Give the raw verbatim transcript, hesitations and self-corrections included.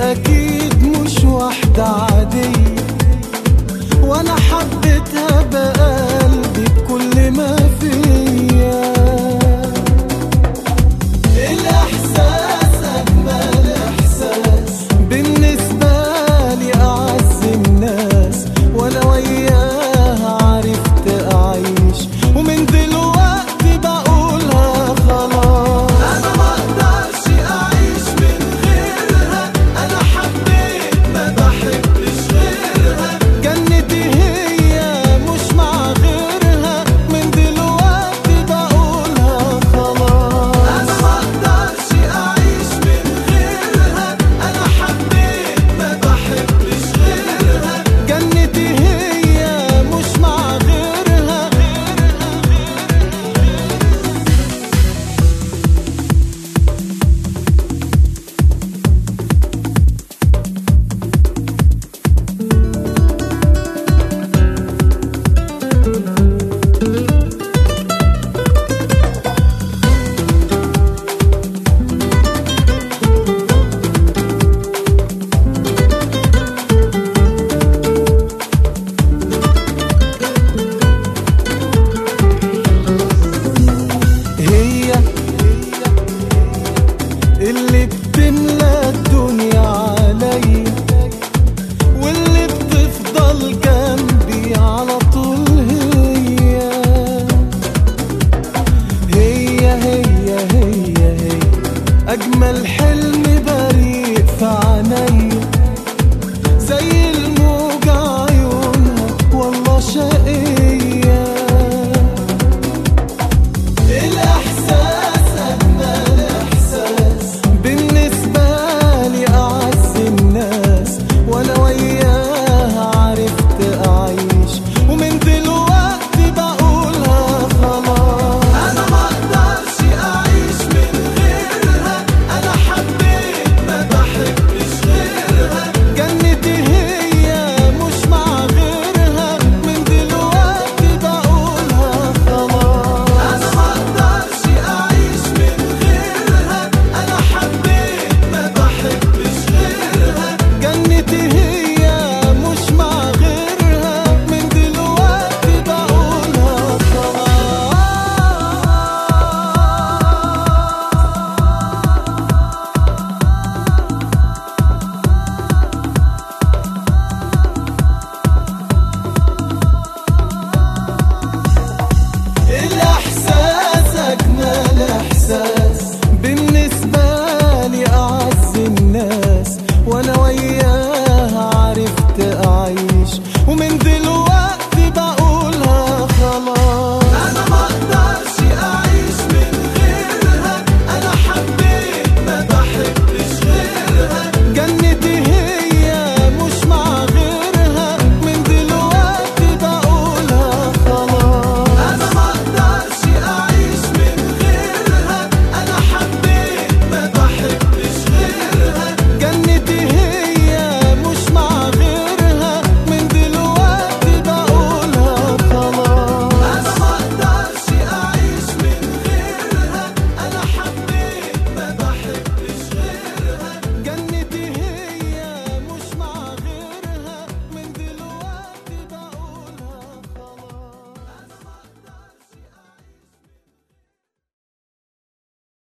أكيد مش واحدة عادية، وأنا حبيتها بقلبي بكل ما فيا. الإحساس أجمل إحساس بالنسبة لي، أعز الناس وأنا وياها عرفت أعيش، ومن دلوقتي بقولها خلاص أنا مقدرش أعيش من غيرها. أنا حبيت ما بحبش غيرها، جنتي هي مش مع غيرها، من دلوقتي بقولها خلاص أنا مقدرش أعيش من غيرها. أنا حبيت ما بحبش غيرها، جنتي هي مش مع غيرها. هي اللي بتملى الدنيا عليا، واللي بتفضل جنبي على طول. هي هي هي هي هي أجمل حلم بريء في عينيا.